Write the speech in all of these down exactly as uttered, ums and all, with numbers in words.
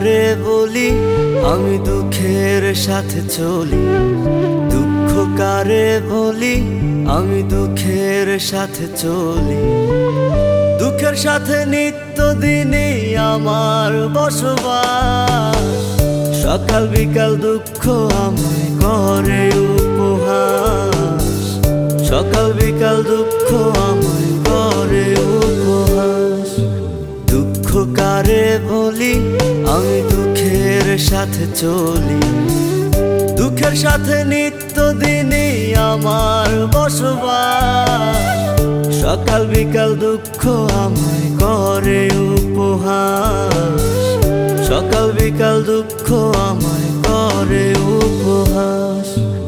কারে বলি আমি দুঃখের সাথে চলি, দুঃখ কারে বলি আমি দুঃখের সাথে চলি। দুঃখের সাথে নিত্যদিনই আমার বসবাস, সকাল বিকাল দুঃখ আমায় করে উপহাস, সকাল বিকাল দুঃখ আমায় করে উপহাস। দুঃখ কারে বলি আমি দুঃখের সাথে চলি, দুঃখের সাথে নিত্যদিনই আমার বসবাস, সকাল বিকাল দুঃখ আমায় করে উপহাস, সকাল বিকাল দুঃখ আমায় করে উপহাস।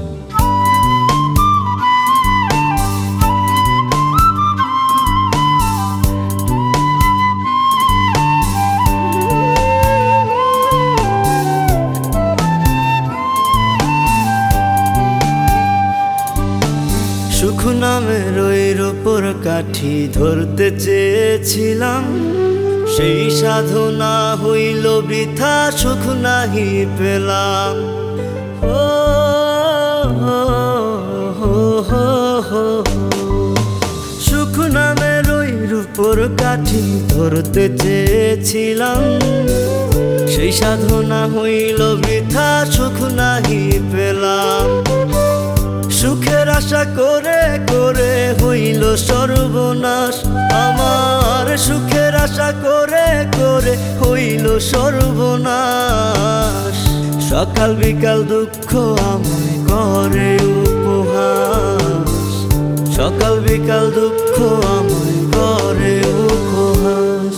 সুখ নামের ওই রূপোর কাঠি ধরতে চেয়েছিলাম, সেই সাধনা হইল বৃথা, সুখ নাহি পেলাম। ও সুখ নামের ওই রূপোর কাঠি ধরতে চেয়েছিলাম, সেই সাধনা হইল বৃথা, সুখ নাহি পেলাম। সুখের আশা করে করে হইল সর্বনাশ আমার, সুখের আশা করে করে হইল সর্বনাশ। সকাল বিকাল দুঃখ আমায় করে উপহাস, সকাল বিকাল দুঃখ আমায় করে উপহাস।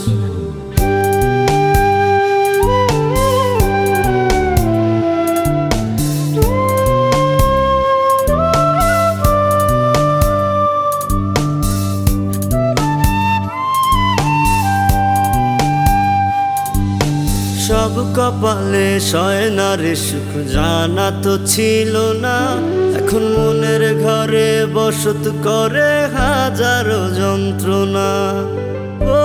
সব কপালে সয় না রে সুখ, জানা তো ছিল না, এখন মনের ঘরে বসত করে হাজারো যন্ত্রণা। ও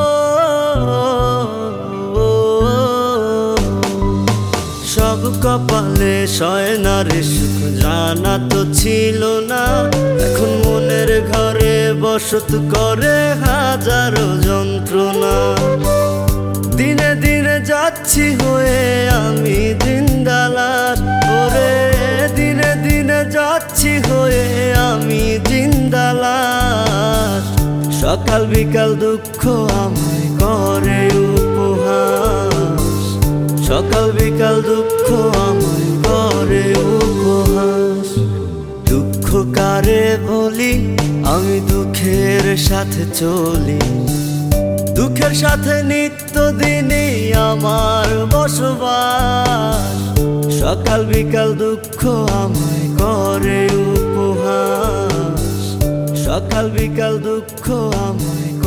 সব কপালে সয় না রে সুখ, জানা তো ছিল না, এখন মনের ঘরে বসত করে হাজারো যন্ত্রণা। দিনে দিনে যাচ্ছি হয়ে আমি জিন্দালাশ, ওরে দিনে দিনে যাচ্ছি হয়ে আমি জিন্দালাশ। সকাল বিকাল দুঃখ আমায় করে উপহাস, সকাল বিকাল দুঃখ আমায় করে উপহাস। দুঃখ কারে বলি আমি দুঃখের সাথে চলি, দুঃখের সাথে নিত্যদিনই আমার বসবাস, সকাল বিকাল দুঃখ আমায় করে উপহাস, সকাল বিকাল দুঃখ আমায়